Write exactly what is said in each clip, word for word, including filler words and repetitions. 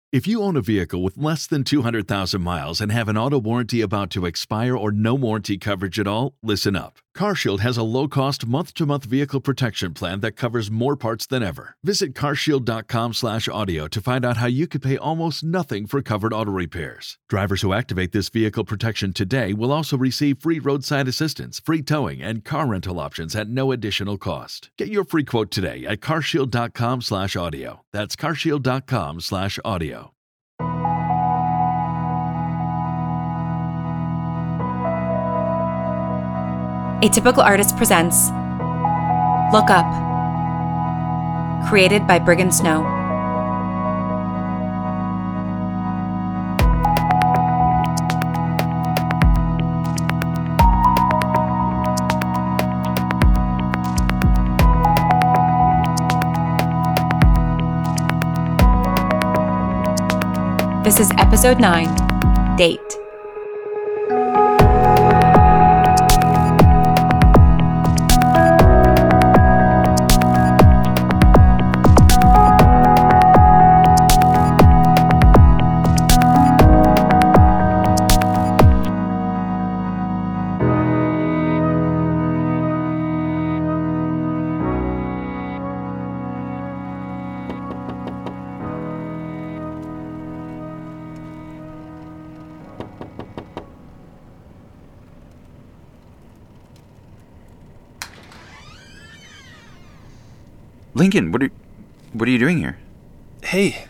If you own a vehicle with less than two hundred thousand miles and have an auto warranty about to expire or no warranty coverage at all, listen up. CarShield has a low-cost month-to-month vehicle protection plan that covers more parts than ever. Visit carshield.com slash audio to find out how you could pay almost nothing for covered auto repairs. Drivers who activate this vehicle protection today will also receive free roadside assistance, free towing, and car rental options at no additional cost. Get your free quote today at carshield.com slash audio. That's carshield.com slash audio. Atypical Artist presents Look Up, created by Briggan Snow. This is Episode nine, Date. Lincoln, what are what are you doing here? Hey.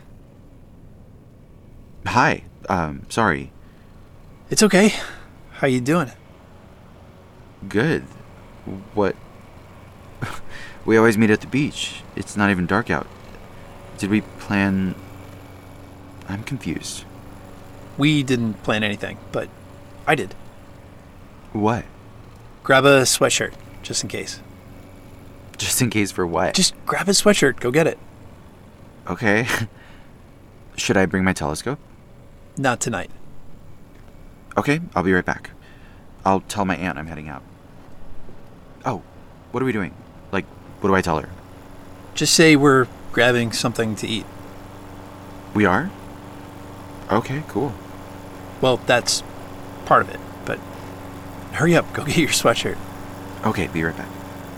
Hi. Um, sorry. It's okay. How you doing? Good. What? We always meet at the beach. It's not even dark out. Did we plan... I'm confused. We didn't plan anything, but I did. What? Grab a sweatshirt, just in case. Just in case for what? Just grab a sweatshirt. Go get it. Okay. Should I bring my telescope? Not tonight. Okay, I'll be right back. I'll tell my aunt I'm heading out. Oh, what are we doing? Like, what do I tell her? Just say we're grabbing something to eat. We are? Okay, cool. Well, that's part of it, but hurry up. Go get your sweatshirt. Okay, be right back.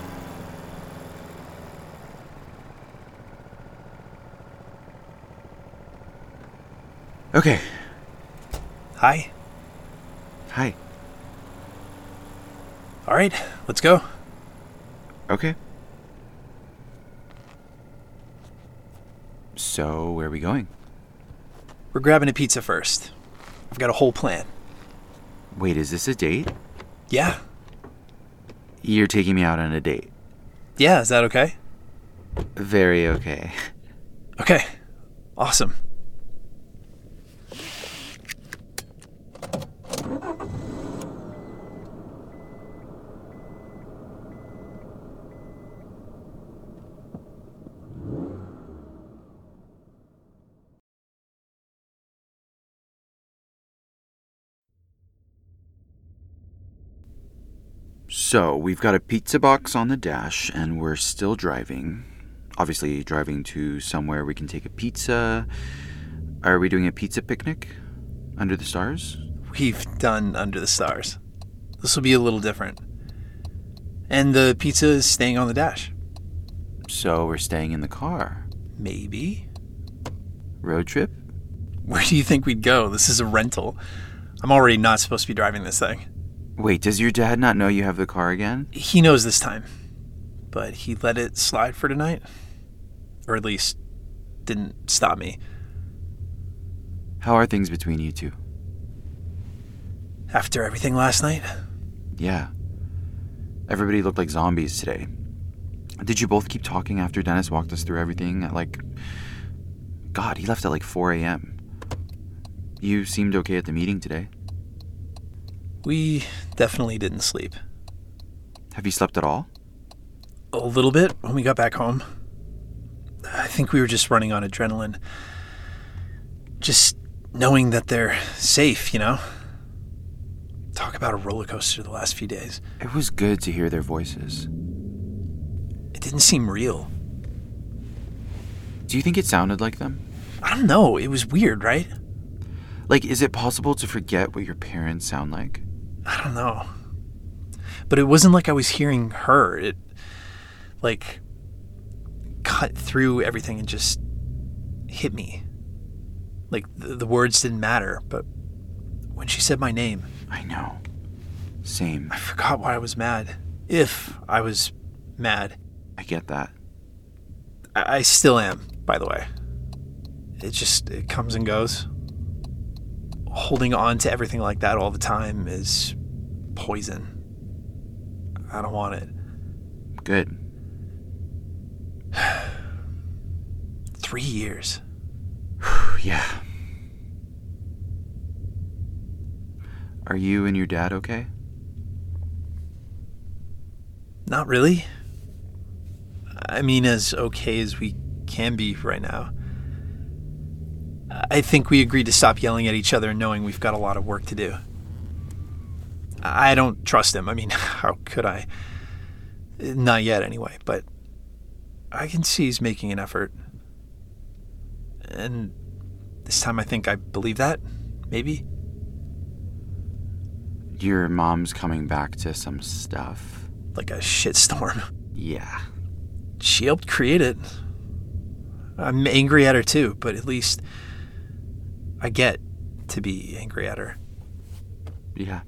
Okay. Hi. Hi. All right, let's go. Okay. So, where are we going? We're grabbing a pizza first. I've got a whole plan. Wait, is this a date? Yeah. You're taking me out on a date. Yeah, is that okay? Very okay. Okay. Awesome. So, we've got a pizza box on the dash, and we're still driving. Obviously, driving to somewhere we can take a pizza. Are we doing a pizza picnic? Under the stars? We've done Under the Stars. This will be a little different. And the pizza is staying on the dash. So, we're staying in the car. Maybe. Road trip? Where do you think we'd go? This is a rental. I'm already not supposed to be driving this thing. Wait, does your dad not know you have the car again? He knows this time. But he let it slide for tonight. Or at least, didn't stop me. How are things between you two? After everything last night? Yeah. Everybody looked like zombies today. Did you both keep talking after Dennis walked us through everything at like... God, he left at like four a.m. You seemed okay at the meeting today. We definitely didn't sleep. Have you slept at all? A little bit when we got back home. I think we were just running on adrenaline. Just knowing that they're safe, you know? Talk about a roller coaster the last few days. It was good to hear their voices. It didn't seem real. Do you think it sounded like them? I don't know. It was weird, right? Like, is it possible to forget what your parents sound like? I don't know. But it wasn't like I was hearing her. It, like, cut through everything and just hit me. Like, the, the words didn't matter, but when she said my name... I know. Same. I forgot why I was mad. If I was mad. I get that. I, I still am, by the way. It just, it comes and goes. Holding on to everything like that all the time is poison. I don't want it. Good. Three years. Yeah. Are you and your dad okay? Not really. I mean, as okay as we can be right now. I think we agreed to stop yelling at each other knowing we've got a lot of work to do. I don't trust him. I mean, how could I? Not yet, anyway, but I can see he's making an effort. And this time I think I believe that, maybe. Your mom's coming back to some stuff. Like a shitstorm. Yeah. She helped create it. I'm angry at her too, but at least I get to be angry at her. Yeah.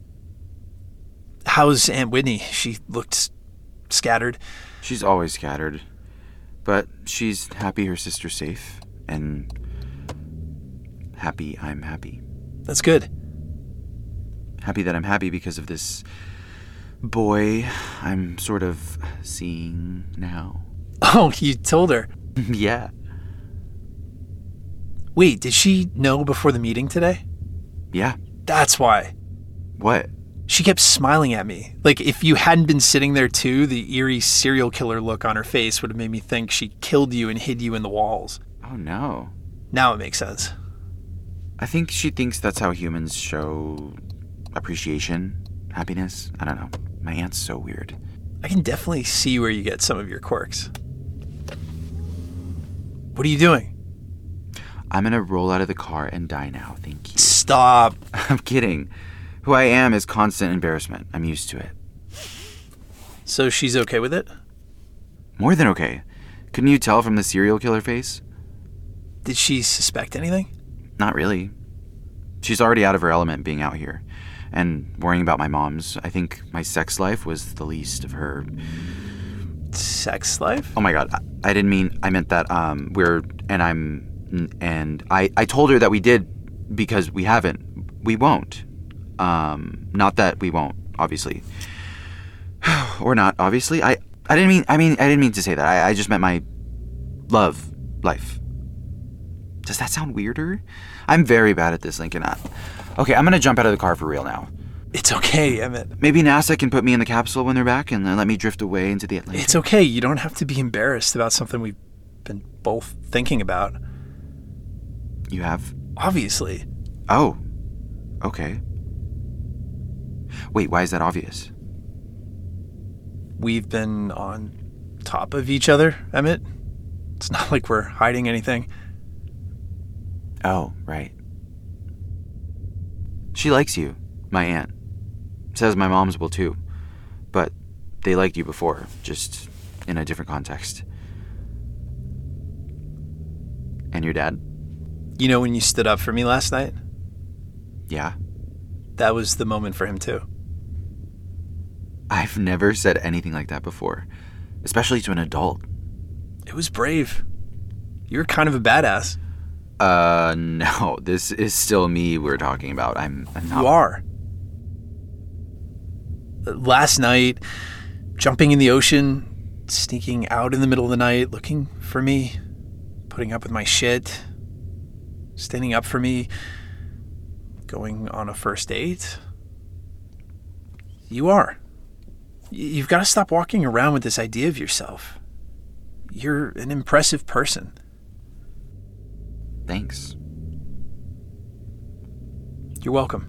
How's Aunt Whitney? She looked scattered. She's always scattered. But she's happy her sister's safe. And happy I'm happy. That's good. Happy that I'm happy because of this boy I'm sort of seeing now. Oh, you told her. Yeah. Wait, did she know before the meeting today? Yeah. That's why. What? She kept smiling at me. Like, if you hadn't been sitting there too, the eerie serial killer look on her face would have made me think she killed you and hid you in the walls. Oh, no. Now it makes sense. I think she thinks that's how humans show appreciation, happiness. I don't know. My aunt's so weird. I can definitely see where you get some of your quirks. What are you doing? I'm gonna roll out of the car and die now, thank you. Stop. I'm kidding. Who I am is constant embarrassment. I'm used to it. So she's okay with it? More than okay. Couldn't you tell from the serial killer face? Did she suspect anything? Not really. She's already out of her element being out here. And worrying about my mom's. I think my sex life was the least of her... Sex life? Oh my god. I, I didn't mean... I meant that um, we're... And I'm... And I, I told her that we did because we haven't. We won't. Um, not that we won't, obviously. Or not, obviously. I, I didn't mean... I mean, I didn't mean to say that. I, I just meant my... love life. Does that sound weirder? I'm very bad at this, Lincoln. Okay, I'm gonna jump out of the car for real now. It's okay, Emmett. Maybe NASA can put me in the capsule when they're back and let me drift away into the Atlantic. It's okay. You don't have to be embarrassed about something we've been both thinking about. You have? Obviously. Oh. Okay. Wait, why is that obvious? We've been on top of each other, Emmett. It's not like we're hiding anything. Oh, right. She likes you, my aunt. Says my mom's will too. But they liked you before, just in a different context. And your dad? You know when you stood up for me last night? Yeah. That was the moment for him too. I've never said anything like that before, especially to an adult. It was brave. You were kind of a badass. Uh, no, this is still me we're talking about. I'm, I'm not. You are. Last night, jumping in the ocean, sneaking out in the middle of the night, looking for me, putting up with my shit, standing up for me, going on a first date. You are. You've got to stop walking around with this idea of yourself. You're an impressive person. Thanks. You're welcome.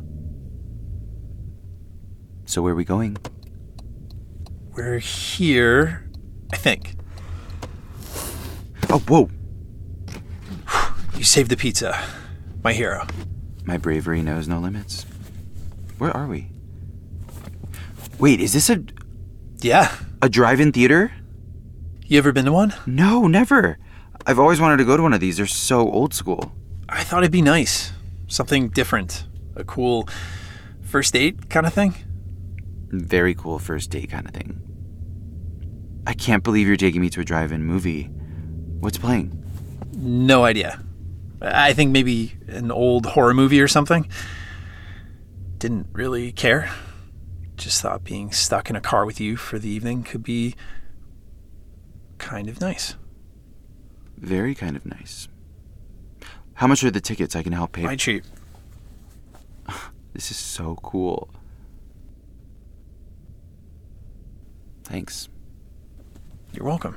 So where are we going? We're here, I think. Oh, whoa. You You saved the pizza. My hero. My bravery knows no limits. Where are we? Wait, is this a Yeah. a drive-in theater? You ever been to one? No, never. I've always wanted to go to one of these. They're so old school. I thought it'd be nice. Something different. A cool first date kind of thing. Very cool first date kind of thing. I can't believe you're taking me to a drive-in movie. What's playing? No idea. I think maybe an old horror movie or something. Didn't really care. Just thought being stuck in a car with you for the evening could be kind of nice. Very kind of nice. How much are the tickets? I can help pay. My treat. This is so cool. Thanks. You're welcome.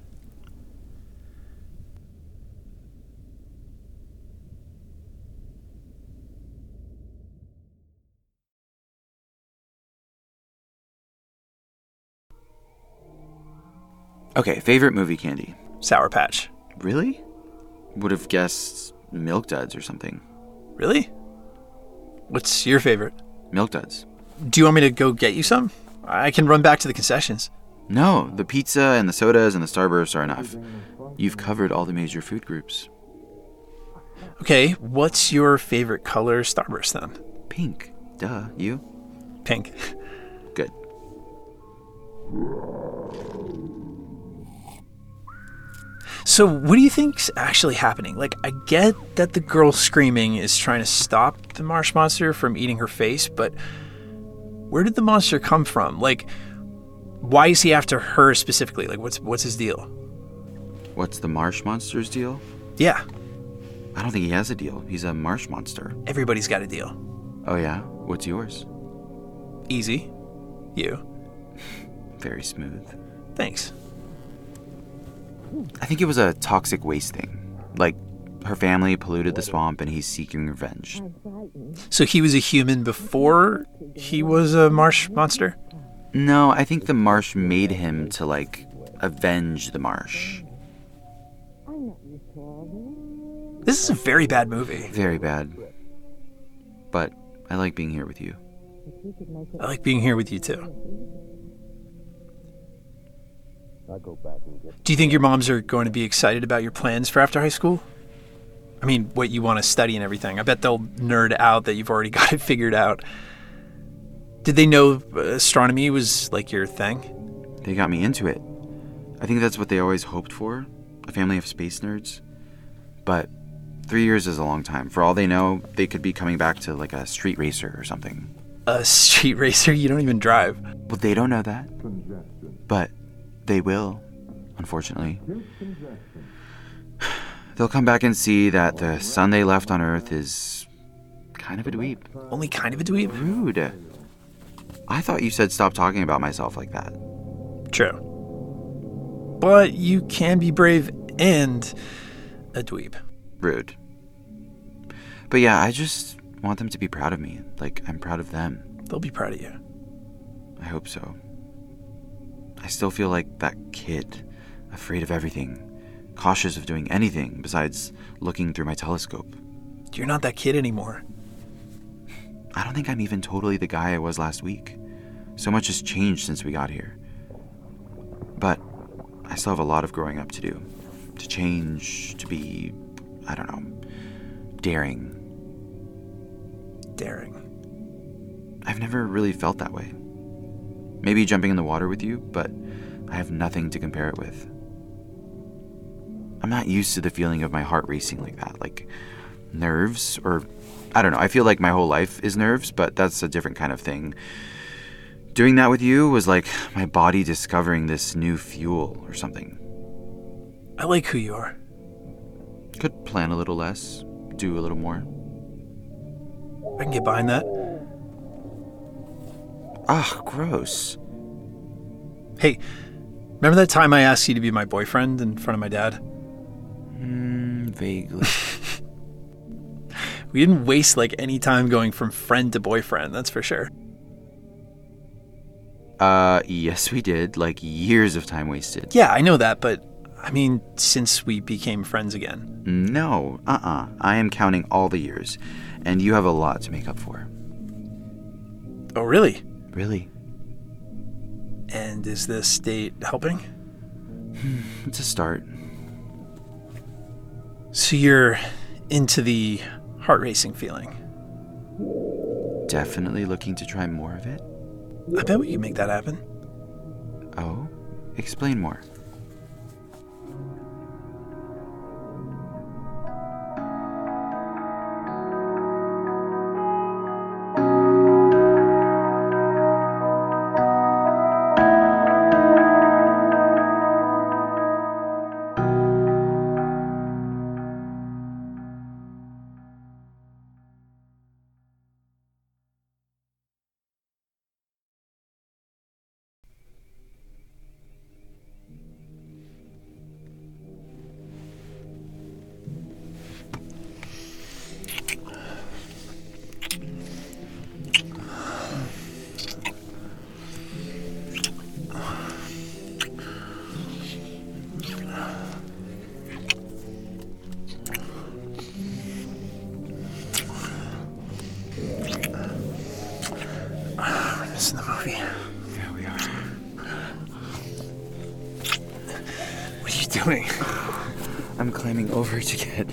Okay, favorite movie candy. Sour Patch. Really? Would have guessed Milk Duds or something. Really? What's your favorite? Milk Duds. Do you want me to go get you some? I can run back to the concessions. No, the pizza and the sodas and the Starbursts are enough. You've covered all the major food groups. Okay, what's your favorite color Starburst then? Pink. Duh. You? Pink. Good. So what do you think's actually happening? Like, I get that the girl screaming is trying to stop the marsh monster from eating her face, but where did the monster come from? Like, why is he after her specifically? Like, what's what's his deal? What's the marsh monster's deal? Yeah, I don't think he has a deal. He's a marsh monster. everybody's got a deal. Oh yeah? What's yours? Easy. You. Very smooth. Thanks. I think it was a toxic waste thing. Like, her family polluted the swamp and he's seeking revenge. So he was a human before he was a marsh monster? No, I think the marsh made him to, like, avenge the marsh. This is a very bad movie. Very bad. But I like being here with you. I like being here with you too. Do you think your moms are going to be excited about your plans for after high school? I mean, what you want to study and everything. I bet they'll nerd out that you've already got it figured out. Did they know astronomy was like your thing? They got me into it. I think that's what they always hoped for, a family of space nerds. But three years is a long time. For all they know, they could be coming back to like a street racer or something. A street racer? You don't even drive. Well, they don't know that. But they will, unfortunately. They'll come back and see that the son they left on Earth is kind of a dweeb. Only kind of a dweeb? Rude. I thought you said stop talking about myself like that. True. But you can be brave and a dweeb. Rude. But yeah, I just want them to be proud of me. Like, I'm proud of them. They'll be proud of you. I hope so. I still feel like that kid, afraid of everything, cautious of doing anything besides looking through my telescope. You're not that kid anymore. I don't think I'm even totally the guy I was last week. So much has changed since we got here. But I still have a lot of growing up to do. To change, to be, I don't know, daring. Daring. I've never really felt that way. Maybe jumping in the water with you, but I have nothing to compare it with. I'm not used to the feeling of my heart racing like that, like nerves, or I don't know. I feel like my whole life is nerves, but that's a different kind of thing. Doing that with you was like my body discovering this new fuel or something. I like who you are. Could plan a little less, do a little more. I can get behind that. Ah, gross. Hey, remember that time I asked you to be my boyfriend in front of my dad? Hmm, vaguely. We didn't waste like any time going from friend to boyfriend, that's for sure. Uh, yes we did. Like years of time wasted. Yeah, I know that, but I mean, since we became friends again. No, uh-uh. I am counting all the years, and you have a lot to make up for. Oh, really? Really? And is this date helping? It's a start. So you're into the heart racing feeling? Definitely looking to try more of it? I bet we can make that happen. Oh? Explain more. This is the movie. Yeah, we are. What are you doing? I'm climbing over to get...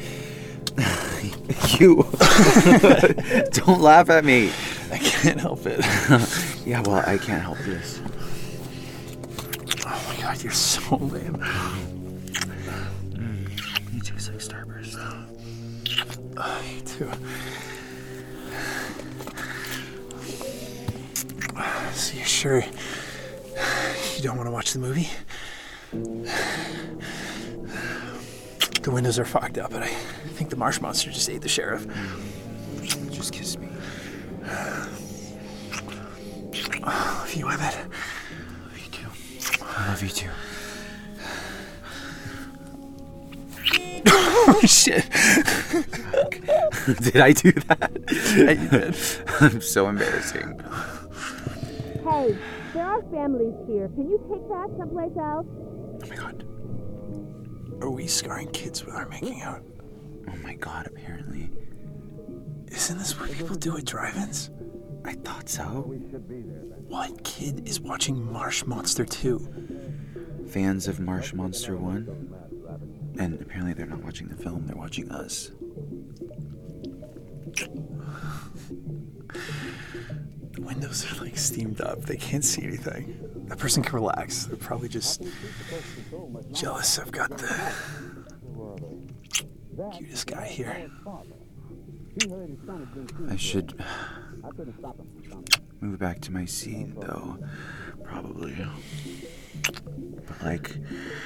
you. Don't laugh at me. I can't help it. Yeah, well, I can't help this. Oh my god, you're so lame. You taste like Starburst. Oh, you too. So you're sure you don't want to watch the movie? The windows are fogged up, but I think the marsh monster just ate the sheriff. Just kiss me. I love you, Emmett. I love you too. I love you too. Oh, shit. Did I do that? Yeah, you did. I'm so embarrassing. Hey, there are families here. Can you take that someplace else? Oh my god. Are we scarring kids with our making out? Oh my god, apparently. Isn't this what people do at drive-ins? I thought so. What kid is watching Marsh Monster two? Fans of Marsh Monster one? And apparently they're not watching the film, they're watching us. The windows are like steamed up. They can't see anything. That person can relax. They're probably just jealous I've got the cutest guy here. I should move back to my seat, though. Probably. But, like...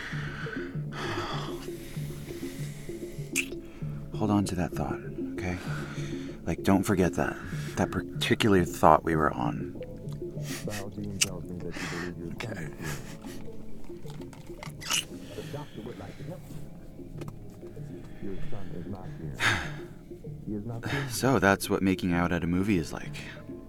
hold on to that thought, okay? Like, don't forget that. That particular thought we were on. Okay. So, that's what making out at a movie is like.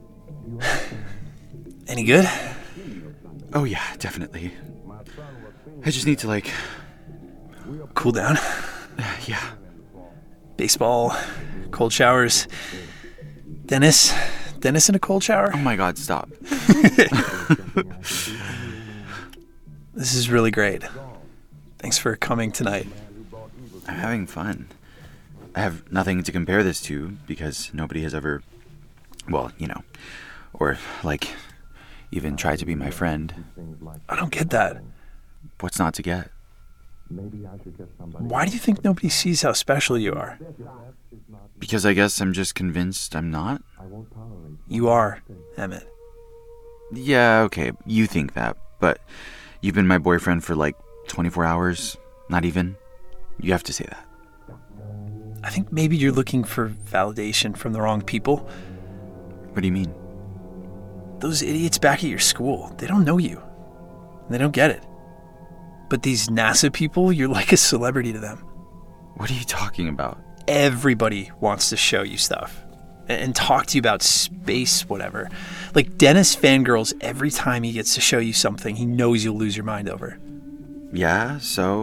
Any good? Oh, yeah, definitely. I just need to, like... Cool down? Yeah. Baseball, cold showers. Dennis? Dennis in a cold shower? Oh my god, stop. This is really great. Thanks for coming tonight. I'm having fun. I have nothing to compare this to because nobody has ever, well, you know, or like even tried to be my friend. I don't get that. What's not to get? Why do you think nobody sees how special you are? Because I guess I'm just convinced I'm not? You are, Emmett. Yeah, okay, you think that, but you've been my boyfriend for like twenty-four hours? Not even? You have to say that. I think maybe you're looking for validation from the wrong people. What do you mean? Those idiots back at your school, they don't know you. They don't get it. But these NASA people, you're like a celebrity to them. What are you talking about? Everybody wants to show you stuff and, and talk to you about space, whatever. Like Dennis fangirls every time he gets to show you something he knows you'll lose your mind over. Yeah, so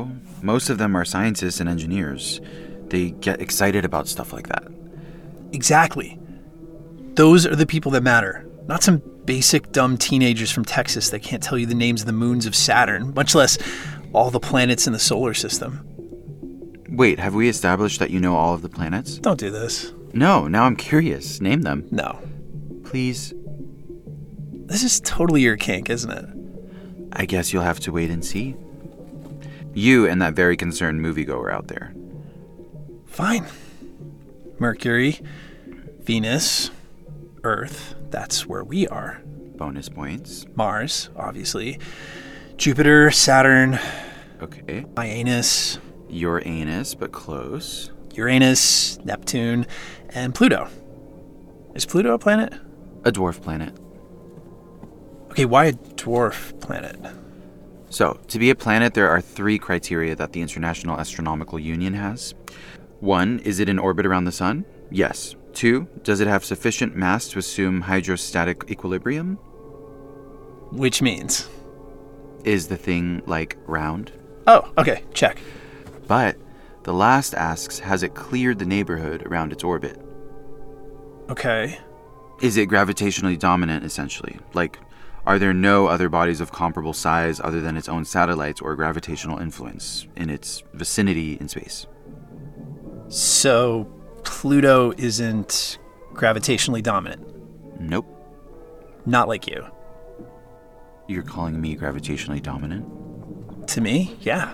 most of them are scientists and engineers. They get excited about stuff like that. Exactly. Those are the people that matter, not some basic dumb teenagers from Texas that can't tell you the names of the moons of Saturn, much less all the planets in the solar system. Wait, have we established that you know all of the planets? Don't do this. No, now I'm curious. Name them. No. Please. This is totally your kink, isn't it? I guess you'll have to wait and see. You and that very concerned moviegoer out there. Fine. Mercury, Venus, Earth, that's where we are. Bonus points. Mars, obviously. Jupiter, Saturn, Okay. my anus, Your anus, but close. Uranus, Neptune, and Pluto. Is Pluto a planet? A dwarf planet. Okay, why a dwarf planet? So, to be a planet, there are three criteria that the International Astronomical Union has. One, is it in orbit around the sun? Yes. Two, does it have sufficient mass to assume hydrostatic equilibrium? Which means? Is the thing, like, round? Oh, okay, check. But the last asks, has it cleared the neighborhood around its orbit? Okay. Is it gravitationally dominant, essentially? Like, are there no other bodies of comparable size other than its own satellites or gravitational influence in its vicinity in space? So, Pluto isn't gravitationally dominant? Nope. Not like you. You're calling me gravitationally dominant? To me, yeah.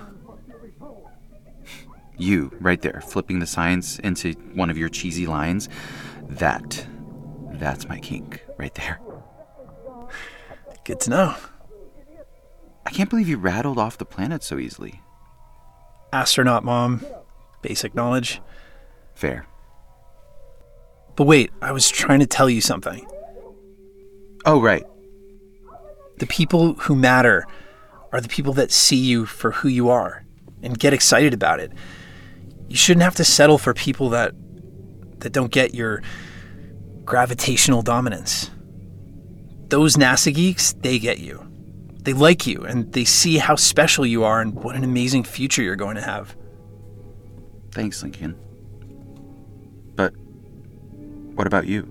You, right there, flipping the science into one of your cheesy lines. That, that's my kink, right there. Good to know. I can't believe you rattled off the planets so easily. Astronaut mom, basic knowledge. Fair. But wait, I was trying to tell you something. Oh, right. The people who matter are the people that see you for who you are and get excited about it. You shouldn't have to settle for people that that don't get your gravitational dominance. Those NASA geeks, they get you. They like you, and they see how special you are and what an amazing future you're going to have. Thanks, Lincoln. But what about you?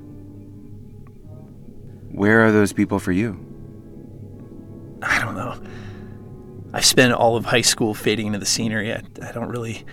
Where are those people for you? I don't know. I've spent all of high school fading into the scenery. I, I don't really...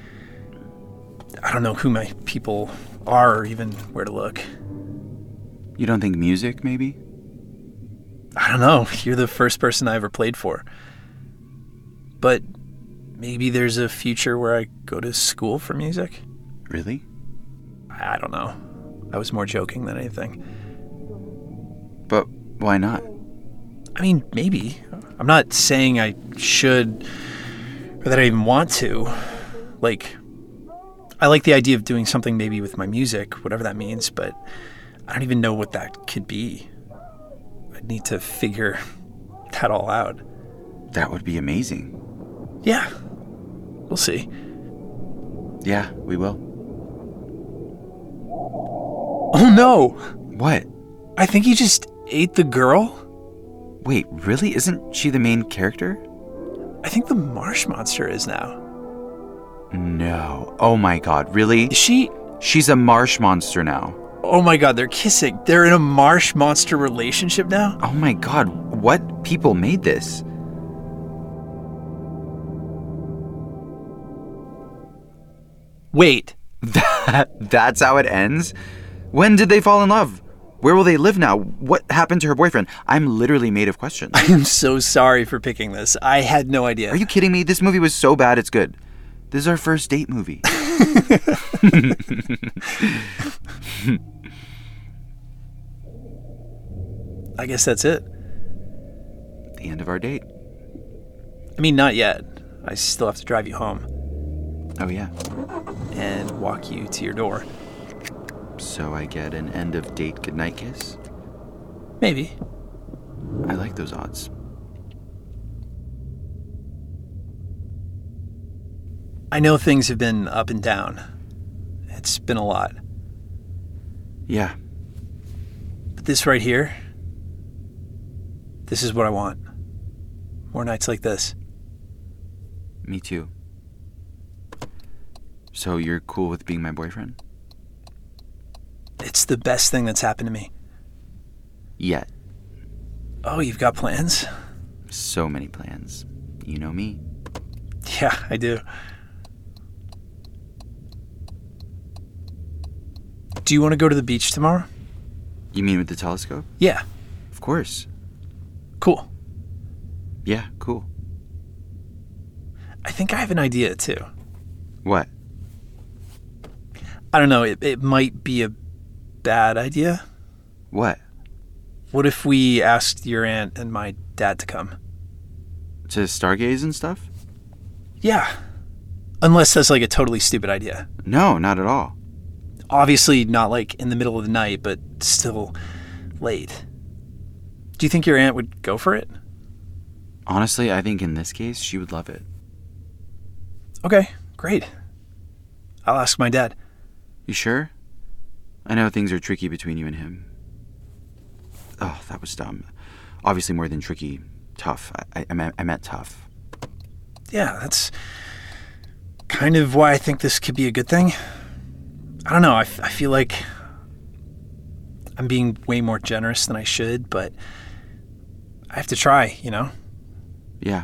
I don't know who my people are or even where to look. You don't think music, maybe? I don't know. You're the first person I ever played for. But maybe there's a future where I go to school for music? Really? I don't know. I was more joking than anything. But why not? I mean, maybe. I'm not saying I should or that I even want to. Like, I like the idea of doing something maybe with my music, whatever that means, but I don't even know what that could be. I'd need to figure that all out. That would be amazing. Yeah. We'll see. Yeah, we will. Oh no! What? I think he just ate the girl? Wait, really? Isn't she the main character? I think the marsh monster is now. No. Oh my god, really? Is she? She's a marsh monster now. Oh my god, they're kissing. They're in a marsh monster relationship now? Oh my god, what people made this? Wait. That, that's how it ends? When did they fall in love? Where will they live now? What happened to her boyfriend? I'm literally made of questions. I am so sorry for picking this. I had no idea. Are you kidding me? This movie was so bad it's good. This is our first date movie. I guess that's it. The end of our date. I mean, not yet. I still have to drive you home Oh yeah. and walk you to your door. So I get an end of date goodnight kiss? Maybe. I like those odds. I know things have been up and down. It's been a lot. Yeah. But this right here, this is what I want. More nights like this. Me too. So you're cool with being my boyfriend? It's the best thing that's happened to me. Yet. Oh, you've got plans? So many plans. You know me. Yeah, I do. Do you want to go to the beach tomorrow? You mean with the telescope? Yeah. Of course. Cool. Yeah, cool. I think I have an idea, too. What? I don't know, it, it might be a bad idea. What? What if we asked your aunt and my dad to come? To stargaze and stuff? Yeah. Unless that's like a totally stupid idea. No, not at all. Obviously not like in the middle of the night, but still late. Do you think your aunt would go for it? Honestly, I think in this case, she would love it. Okay, great. I'll ask my dad. You sure? I know things are tricky between you and him. Oh, that was dumb. Obviously more than tricky, tough. I, I, meant, I meant tough. Yeah, that's kind of why I think this could be a good thing. I don't know, I, f- I feel like I'm being way more generous than I should, but I have to try, you know? Yeah.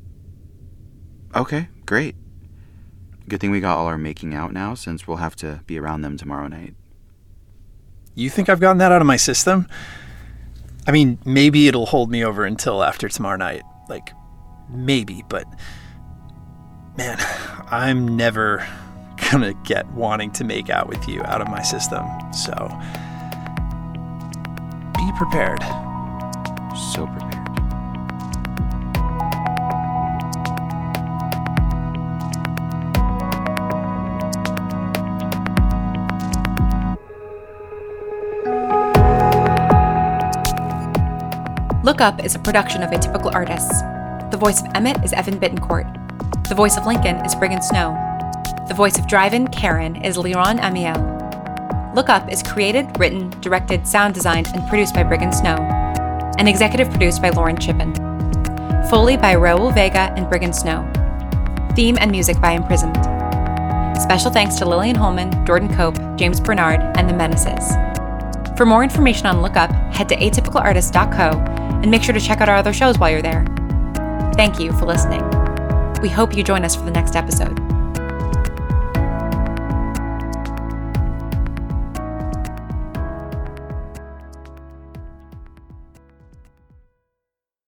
Okay, great. Good thing we got all our making out now, since we'll have to be around them tomorrow night. You think I've gotten that out of my system? I mean, maybe it'll hold me over until after tomorrow night. Like, maybe, but man, I'm never gonna get wanting to make out with you out of my system. So, be prepared. So prepared. Look Up is a production of Atypical Artists. The voice of Emmett is Evan Bittencourt. The voice of Lincoln is Brigham Snow. The voice of Driven, Karen, is Liron Amiel. Look Up is created, written, directed, sound designed, and produced by Brigham Snow, and executive produced by Lauren Chippen. Foley by Raul Vega and Brigham Snow. Theme and music by Imprisoned. Special thanks to Lillian Holman, Jordan Cope, James Bernard, and The Menaces. For more information on Look Up, head to atypical artist dot co and make sure to check out our other shows while you're there. Thank you for listening. We hope you join us for the next episode.